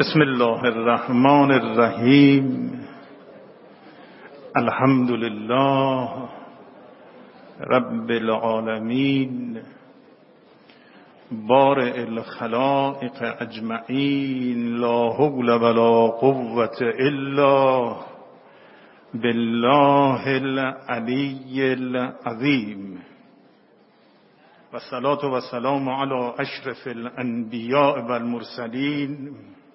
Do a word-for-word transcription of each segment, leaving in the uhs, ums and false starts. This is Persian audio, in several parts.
بسم الله الرحمن الرحیم. الحمد لله رب العالمین بارئ الخلائق اجمعین، لا حول ولا قوة الا بالله العلی العظیم. و الصلاة و السلام علی اشرف الانبیاء و المرسلین،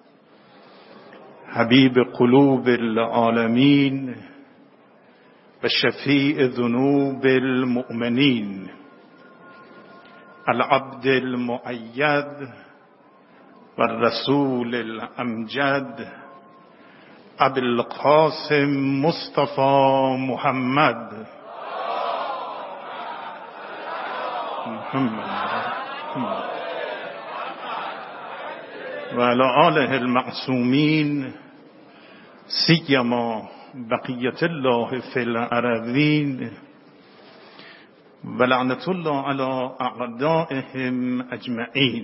حبیب قلوب العالمین و شفیع ذنوب المؤمنین، العبد المؤید و الرسول الامجد، ابی القاسم مصطفى محمد محمد و علی آله المعصومین، سیما بقیت الله فی الارضین و لعنت الله علی اعدائهم اجمعین.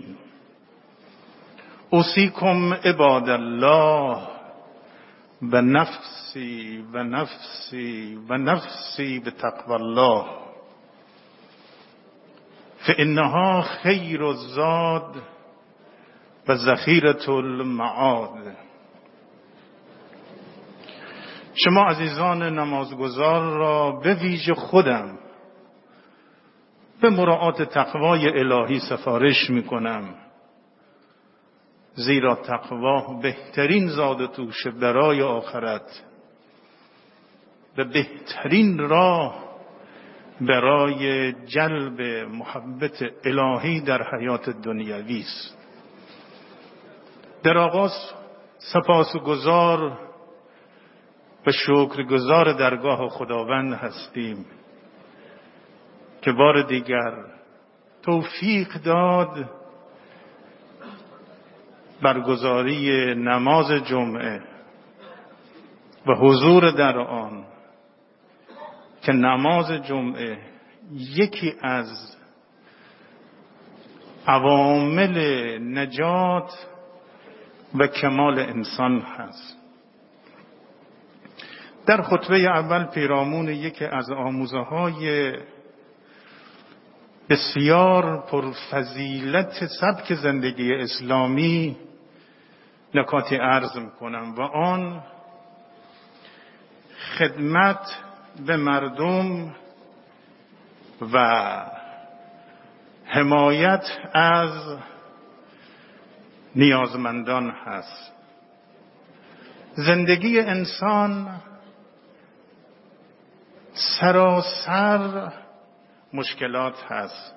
اوصیکم عباد الله و نفسی و نفسی و نفسی بتقوی الله، فانها خیر الزاد و ذخیرة المعاد. شما عزیزان نمازگزار را به ویژه خودم به مراعات تقوای الهی سفارش می کنم، زیرا تقوا بهترین زاد توشه برای آخرت و بهترین راه برای جلب محبت الهی در حیات دنیوی است. در آغاز سپاسگزار و شکرگزار درگاه خداوند هستیم که بار دیگر توفیق داد برگزاری نماز جمعه و حضور در آن، که نماز جمعه یکی از عوامل نجات و کمال انسان هست. در خطبه اول پیرامون یکی از آموزه های بسیار پرفضیلت سبک زندگی اسلامی نکاتی عرض میکنم و آن خدمت به مردم و حمایت از نیازمندان هست. زندگی انسان سراسر مشکلات هست،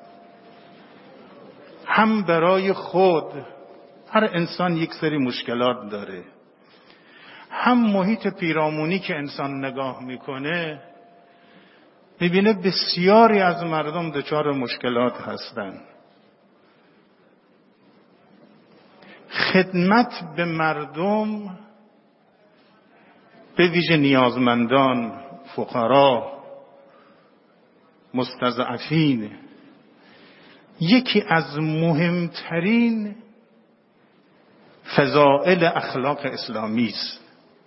هم برای خود، هر انسان یک سری مشکلات داره، هم محیط پیرامونی که انسان نگاه میکنه میبینه بسیاری از مردم دچار مشکلات هستند. خدمت به مردم، به ویژه نیازمندان، فقرا، مستضعفین، یکی از مهمترین فضائل اخلاق اسلامی است.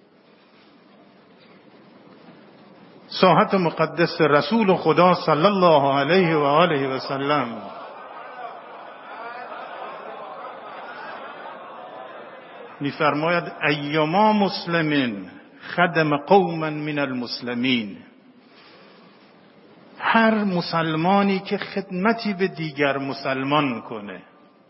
ساحت مقدس رسول خدا صلی الله علیه و آله و سلم می‌فرماید ایما مسلمین خدم قوما من المسلمین. هر مسلمانی که خدمتی به دیگر مسلمان کنه،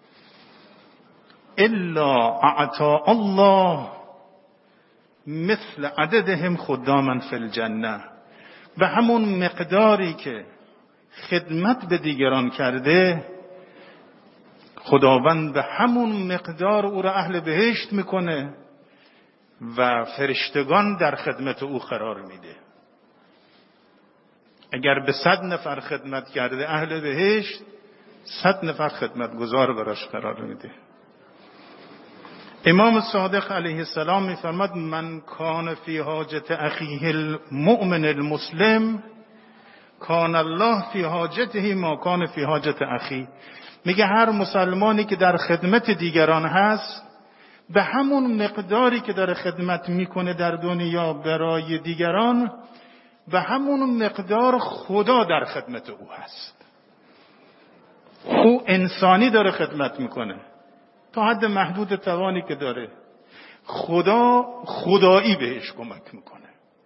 الا اعطا الله مثل عددهم خداما فی الجنه، به همون مقداری که خدمت به دیگران کرده خداوند به همون مقدار او را اهل بهشت میکنه و فرشتگان در خدمت او قرار میده. اگر به صد نفر خدمت کرده اهل بهشت، صد نفر خدمتگزار براش قرار میده. امام صادق علیه السلام میفرماد من کان فی حاجت اخیه المؤمن المسلم کان الله فی حاجته ما کان فی حاجت اخی. میگه هر مسلمانی که در خدمت دیگران هست به همون مقداری که داره خدمت میکنه در دنیا برای دیگران، به همون مقدار خدا در خدمت او هست. او انسانی داره خدمت میکنه تا حد محدود توانی که داره، خدا خدایی بهش کمک میکنه.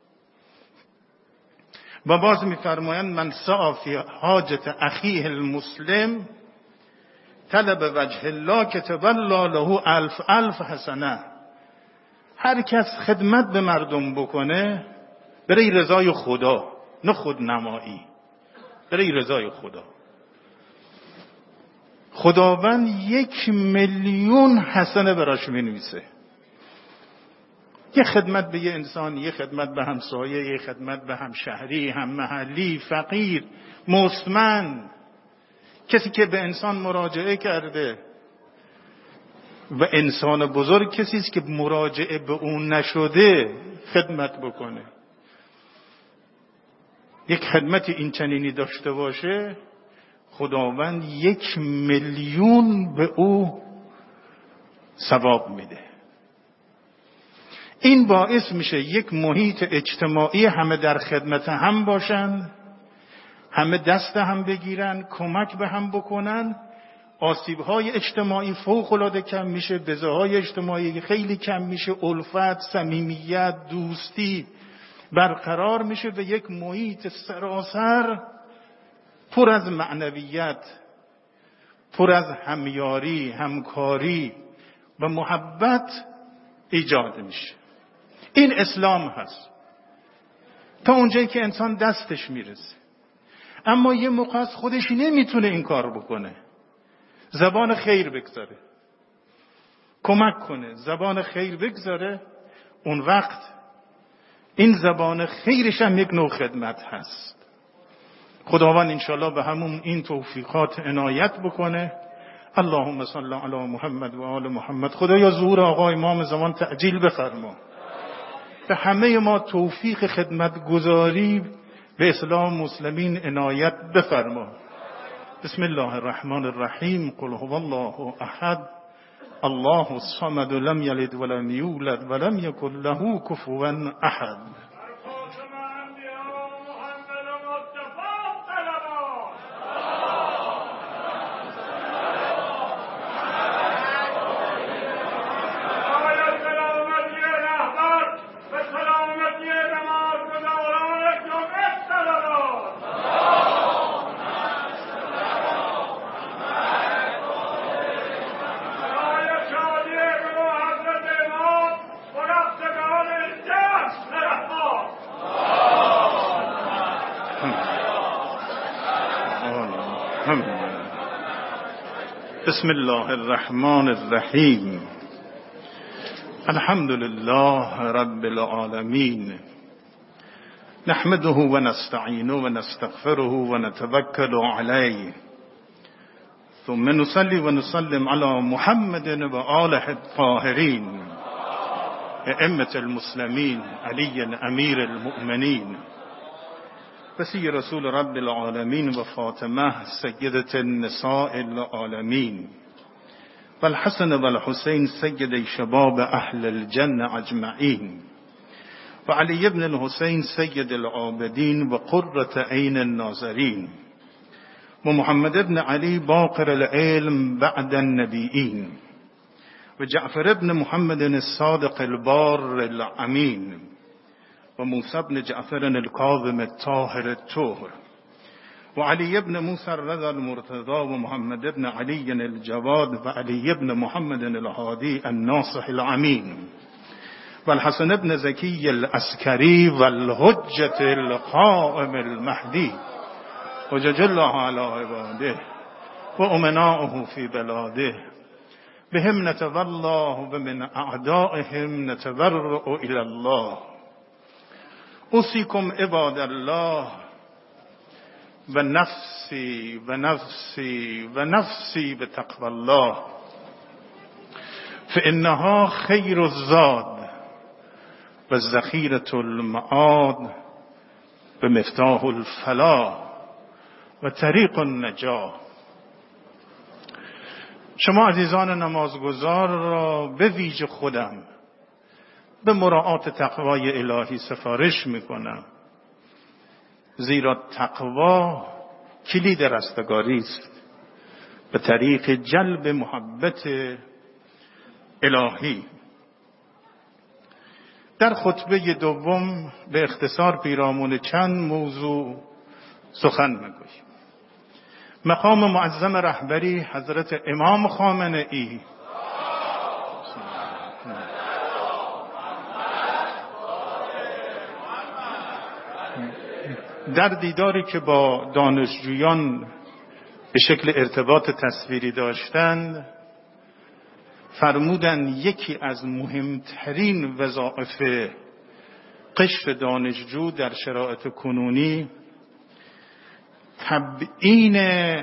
و باز میفرمایند من سعی فی حاجت اخیه المسلم طلب وجه الله کتب الله له الف الف حسنه. هر کس خدمت به مردم بکنه برای رضای خدا، نه خودنمایی، برای رضای خدا، خداوند یک میلیون حسنه براش مینویسه. یه خدمت به یه انسان، یه خدمت به همسایه، یه خدمت به همشهری، هم محلی، فقیر، مستمن، کسی که به انسان مراجعه کرده. و انسان بزرگ کسی است که مراجعه به اون نشده خدمت بکنه. یک خدمت این چنینی داشته باشه، خداوند یک میلیون به او ثواب میده. این باعث میشه یک محیط اجتماعی همه در خدمت هم باشن، همه دست هم بگیرن، کمک به هم بکنن، آسیب‌های اجتماعی فوق‌العاده کم میشه، بزه‌های اجتماعی خیلی کم میشه، الفت، صمیمیت، دوستی برقرار میشه و یک محیط سراسر پر از معنویت، پر از همیاری، همکاری و محبت ایجاد میشه. این اسلام هست تا اونجایی که انسان دستش میرسه. اما یه موقع از خودش نمیتونه این کار بکنه، زبان خیر بگذاره، کمک کنه، زبان خیر بگذاره، اون وقت این زبان خیرش هم یک نوع خدمت هست. خداوند انشالله به همون این توفیقات عنایت بکنه. اللهم صل علی محمد و آل محمد. خدایا ظهور آقا امام زمان تعجیل بفرما، به همه ما توفیق خدمت گذاری به اسلام مسلمین عنایت بفرما. بسم الله الرحمن الرحیم. قل هو الله احد الله الصمد لم یلد ولم یولد ولم یکن له کفوا احد. بسم الله الرحمن الرحیم. الحمد لله رب العالمین. نحمده و نستعینه و نستغفره و نتوکل علیه. ثم نصلی و نسلم علی محمد و آله الطاهرین ائمة المسلمین علی امیر المؤمنین وصی رسول رب العالمین و فاطمه سیدة النساء العالمین و الحسن و الحسین سید شباب اهل الجنة اجمعین و علی ابن الحسین سید العابدین و قرة عین الناظرین و محمد ابن علی باقر العلم بعد النبیین و جعفر ابن محمد الصادق البار الامین و موسی ابن جعفر الكاظم الطاهر الطهر و علی ابن موسی الرضا المرتضى و محمد ابن علی الجواد و علی ابن محمد الهادی الناصح الامین و الحسن ابن زکی العسکری و الحجة القائم المهدی حجج الله علی عباده و امناؤه فی بلاده بهم نتولاه و من اعدائهم نتبرأ الی الله. اوصیکم عباد الله و نفسی و نفسی و نفسی بتقوی الله فانها خیر الزاد و ذخیرة المعاد و مفتاح الفلاح و طریق النجاة. شما عزیزان نمازگزار را به ویژه خودم به مراعات تقوای الهی سفارش میکنم، زیرا تقوا کلید رستگاری است به طریق جلب محبت الهی. در خطبه دوم به اختصار پیرامون چند موضوع سخن میگویم. مقام معظم رهبری حضرت امام خامنه‌ای در دیداری که با دانشجویان به شکل ارتباط تصویری داشتند فرمودند یکی از مهمترین وظایف قشر دانشجو در شرایط کنونی تبیین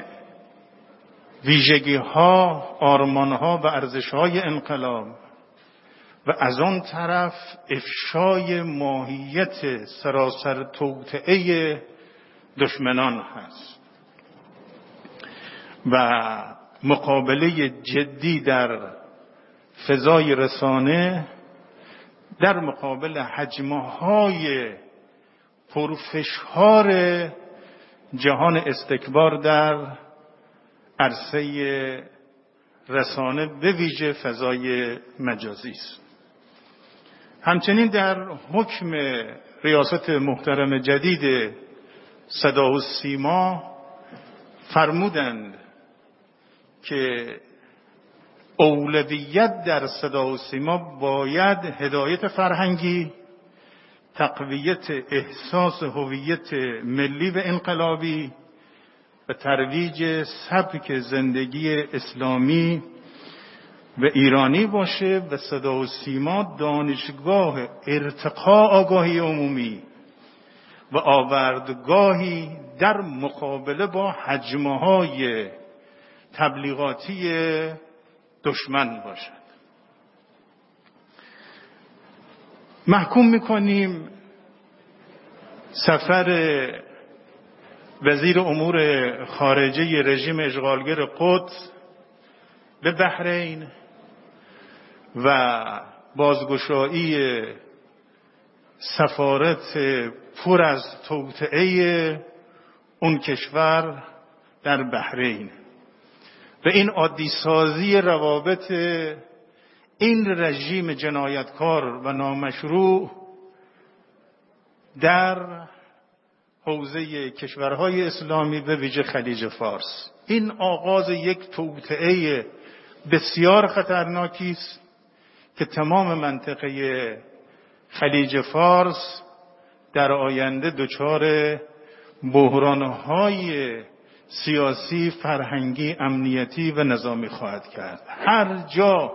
ویژگی ها، آرمان ها و ارزش های انقلاب و از آن طرف افشای ماهیت سراسر توطئه دشمنان هست و مقابله جدی در فضای رسانه در مقابل حجمهای پرفشار جهان استکبار در عرصه رسانه به ویژه فضای مجازی است. همچنین در حکم ریاست محترم جدید صدا و سیما فرمودند که اولویت در صدا و سیما باید هدایت فرهنگی، تقویت احساس هویت ملی و انقلابی و ترویج سبک زندگی اسلامی و ایرانی باشه و صدا و سیما دانشگاه ارتقاء آگاهی عمومی و آوردگاهی در مقابله با حجمهای تبلیغاتی دشمن باشد. محکوم میکنیم سفر وزیر امور خارجه رژیم اشغالگر قدس به بحرین و بازگشایی سفارت پر از توطئه اون کشور در بحرین و این عادی سازی روابط این رژیم جنایتکار و نامشروع در حوزه کشورهای اسلامی به ویژه خلیج فارس. این آغاز یک توطئه بسیار خطرناکی است که تمام منطقه خلیج فارس در آینده دچار بحران‌های سیاسی، فرهنگی، امنیتی و نظامی خواهد کرد. هر جا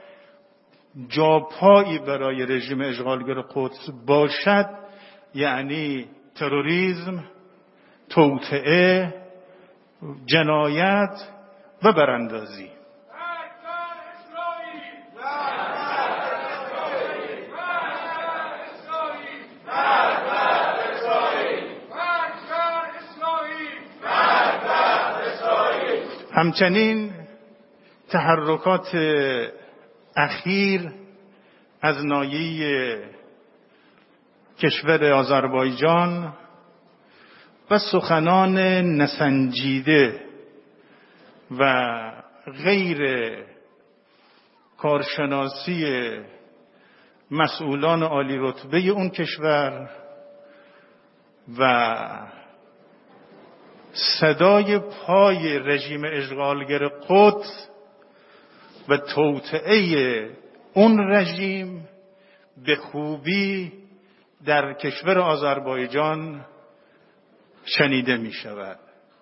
جاپایی برای رژیم اشغالگر قدس باشد یعنی تروریسم، توطئه، جنایت و براندازی. همچنین تحرکات اخیر از ناحیه کشور آذربایجان و سخنان نسنجیده و غیر کارشناسی مسئولان عالی رتبه اون کشور و صدای پای رژیم اشغالگر قدس و توطئه اون رژیم به خوبی در کشور آذربایجان شنیده می شود.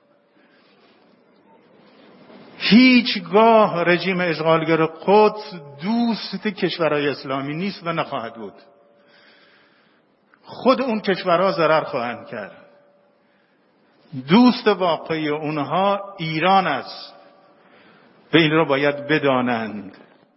هیچگاه رژیم اشغالگر قدس دوست کشورهای اسلامی نیست و نخواهد بود. خود اون کشورها ضرر خواهند کرد. دوست واقعی اونها ایران است و این را باید بدانند.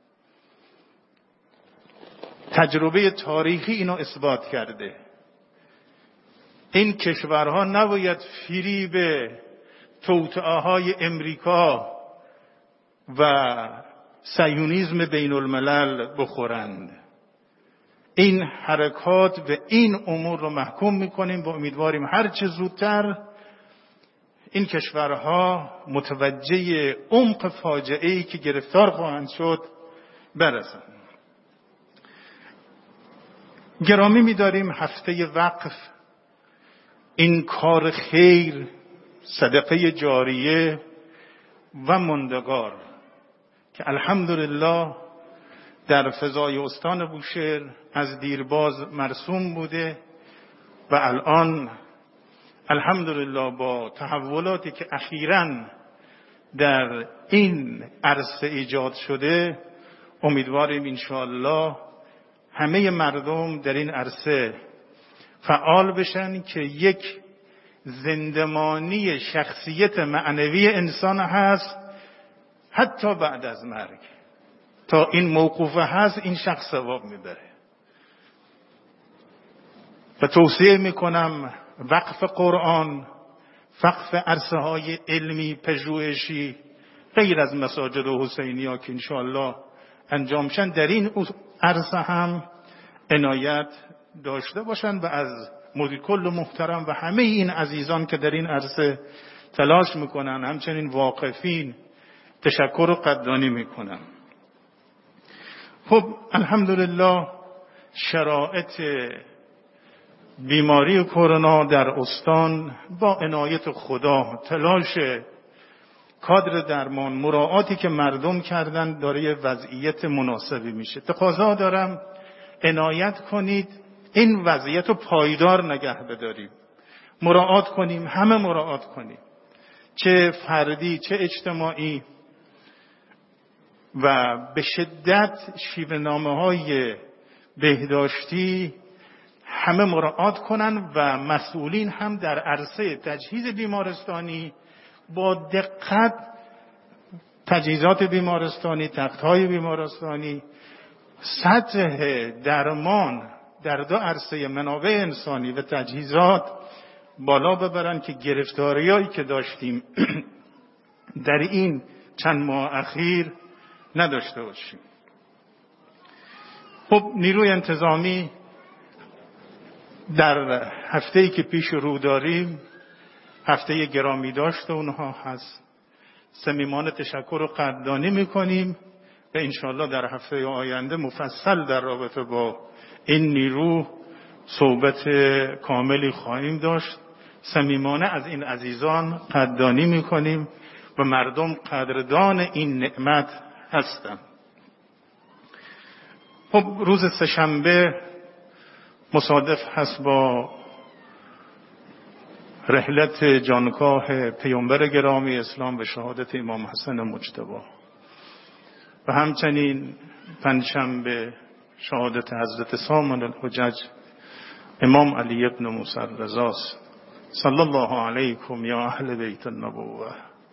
تجربه تاریخی اینو اثبات کرده. این کشورها نباید فریب توطئه‌های امریکا و صهیونیسم بین الملل بخورند. این حرکات و این امور رو محکوم میکنیم و امیدواریم هر چه زودتر این کشورها متوجه عمق فاجعه‌ای که گرفتار خواهند شد برسند. گرامی می‌داریم هفته وقف، این کار خیر، صدقه جاریه و ماندگار که الحمدلله در فضای استان بوشهر از دیرباز مرسوم بوده و الان الحمدلله با تحولاتی که اخیراً در این عرصه ایجاد شده امیدواریم انشاءالله همه مردم در این عرصه فعال بشن که یک زندمانی شخصیت معنوی انسان هست حتی بعد از مرگ. تا این موقوفه هست این شخص ثواب میبره. و توصیه میکنم وقف قرآن، وقف عرصه های علمی پژوهشی غیر از مساجد و حسینی ها که انشاءالله انجام شن در این عرصه هم عنایت داشته باشند و از مدیر کل محترم و همه این عزیزان که در این عرصه تلاش میکنن همچنین واقفین تشکر و قدردانی میکنم. خب الحمدلله شرایط بیماری کرونا در استان با عنایت خدا، تلاش کادر درمان، مراعاتی که مردم کردن داره وضعیت مناسبی میشه. تقاضا دارم عنایت کنید این وضعیت رو پایدار نگه بداریم، مراعات کنیم، همه مراعات کنیم، چه فردی چه اجتماعی، و به شدت شیوه‌نامه های بهداشتی همه مراعات کنن و مسئولین هم در عرصه تجهیز بیمارستانی با دقت تجهیزات بیمارستانی، تخت‌های بیمارستانی، سطح درمان در دو عرصه منابع انسانی و تجهیزات بالا ببرن که گرفتاریایی که داشتیم در این چند ماه اخیر نداشته باشیم. خب نیروی انتظامی در هفته‌ای که پیش رو داریم هفته گرامی داشته اونها هست. صمیمانه تشکر و قدردانی میکنیم و انشاءالله در هفته آینده مفصل در رابطه با این نیرو صحبت کاملی خواهیم داشت. صمیمانه از این عزیزان قدردانی میکنیم و مردم قدردان این نعمت هستند. خب روز سه‌شنبه مصادف هست با رحلت جانکاه پیامبر گرامی اسلام و شهادت امام حسن مجتبی و همچنین پنجشنبه شهادت حضرت سامن الحجج امام علی ابن موسی الرضا صلی الله علیکم یا اهل بیت النبوه.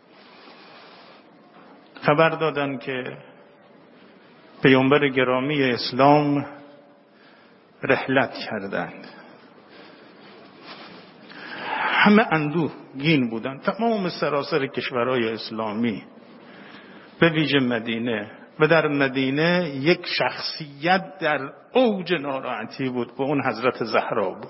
خبر دادن که پیامبر گرامی اسلام رحلت کردند. همه اندوهگین بودند، تمام سراسر کشورهای اسلامی به ویژه مدینه، و در مدینه یک شخصیت در اوج ناراحتی بود و اون حضرت زهرا بود.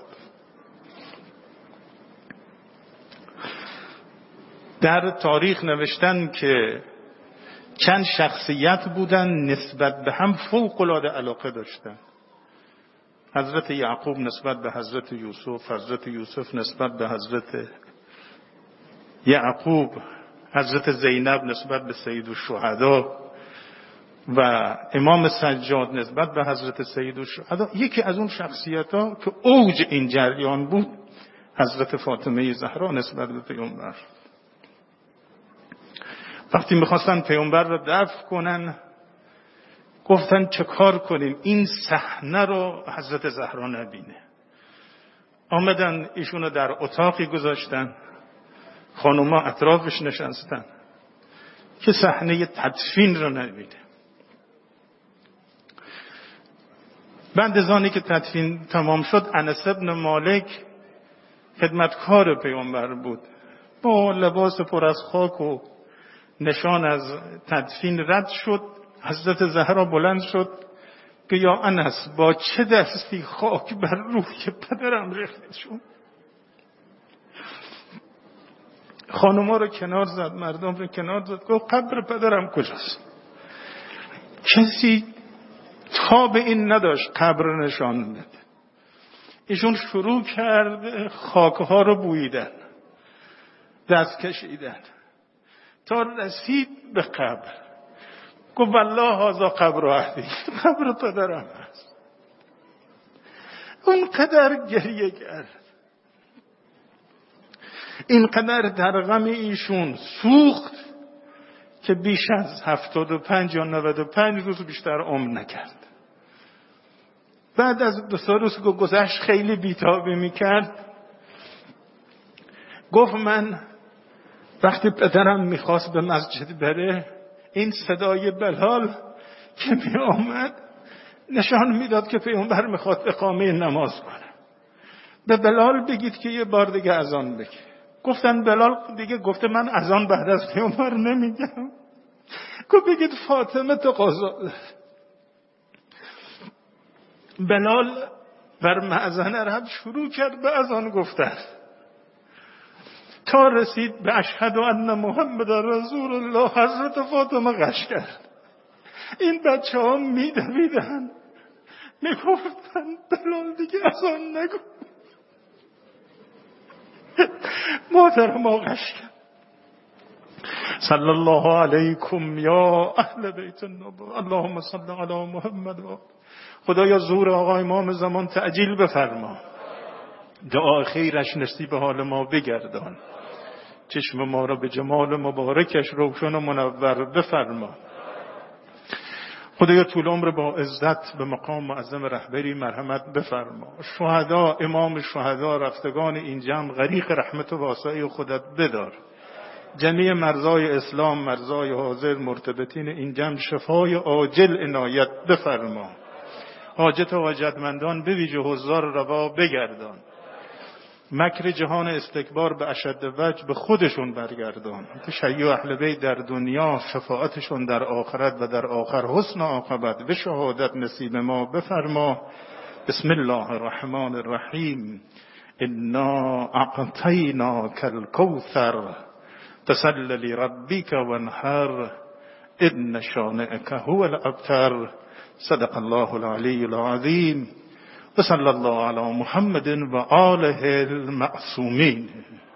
در تاریخ نوشتن که چند شخصیت بودن نسبت به هم فوق العاده علاقه داشتن. حضرت یعقوب نسبت به حضرت یوسف، حضرت یوسف نسبت به حضرت یعقوب، حضرت زینب نسبت به سید الشهدا و امام سجاد نسبت به حضرت سید الشهدا. یکی از اون شخصیت ها که اوج این جریان بود حضرت فاطمه زهرا نسبت به پیامبر. وقتی میخواستن پیامبر رو دفن کنن گفتن چه کار کنیم این صحنه رو حضرت زهرا نبینه. آمدن ایشونو در اتاقی گذاشتن، خانوما اطرافش نشستن که صحنه تدفین رو نبینه. بعد از آنی که تدفین تمام شد انس بن مالک خدمتکار پیامبر بود با لباس پر از خاک و نشان از تدفین رد شد. حضرت زهرا بلند شد که یا انس با چه دستی خاک بر روی پدرم ریخته شد. خانوما رو کنار زد، مردم رو کنار زد، گفت قبر پدرم کجاست؟ کسی تا به این نداشت قبر نشان بده. ایشون شروع کرد خاکها رو بویدن، دست کشیدن تا رسید به قبر. گفت والله هذا قبر اهلی، قبر پدرم هست. اونقدر گریه کرد، اینقدر در غم ایشون سوخت که بیش از هفتاد و پنج یا نود و پنج روز بیشتر عمر نکرد. بعد از دو سه روز که گذشت خیلی بیتابی میکرد، گفت من وقتی پدرم میخواست به مسجد بره، این صدای بلال که می آمد نشان میداد که پیامبر میخواد اقامه نماز کنه. به بلال بگید که یه بار دیگه اذان بگه. گفتن بلال دیگه گفته من اذان بعد از پیامبر نمیگم. گفت بگید فاطمه تو قضا. بلال بر مأذن عرب شروع کرد به اذان گفتن تا رسید به اشهد ان محمد رسول الله. حضرت فاطمه غش کرد. این بچه ها می دویدن می گفتن بلال دیگه اذان نگو. محترم غش کرد. صلی الله علیکم یا اهل بیت النبوة اللهم صل علی محمد. خدایا زور آقا امام زمان تعجیل بفرما، دعا خیرش نصیب حال ما بگردان، چشم ما را به جمال مبارکش روشن و منور بفرما. خدایا طول عمر با عزت به مقام معظم رهبری مرحمت بفرما. شهدا، امام شهدا، رفتگان این جمع غریق رحمت و واسعه خودت بدار. جمیع مرزای اسلام، مرزای حاضر، مرتبطین این جمع شفای عاجل عنایت بفرما. حاجت و حاجتمندان به ویژه حضار روا بگردان. مکر جهان استکبار به اشد وجه به خودشون برگردان. تشیع اهل بیت در دنیا، شفاعتشون در آخرت و در آخر حسن عاقبت و شهادت نصیب ما بفرما. بسم الله الرحمن الرحیم. انا اعطیناک الکوثر فصل لربک وانحر ان شانئک هو الابتر. صدق الله العلی العظیم و صلی الله علی محمد و آله المعصومین.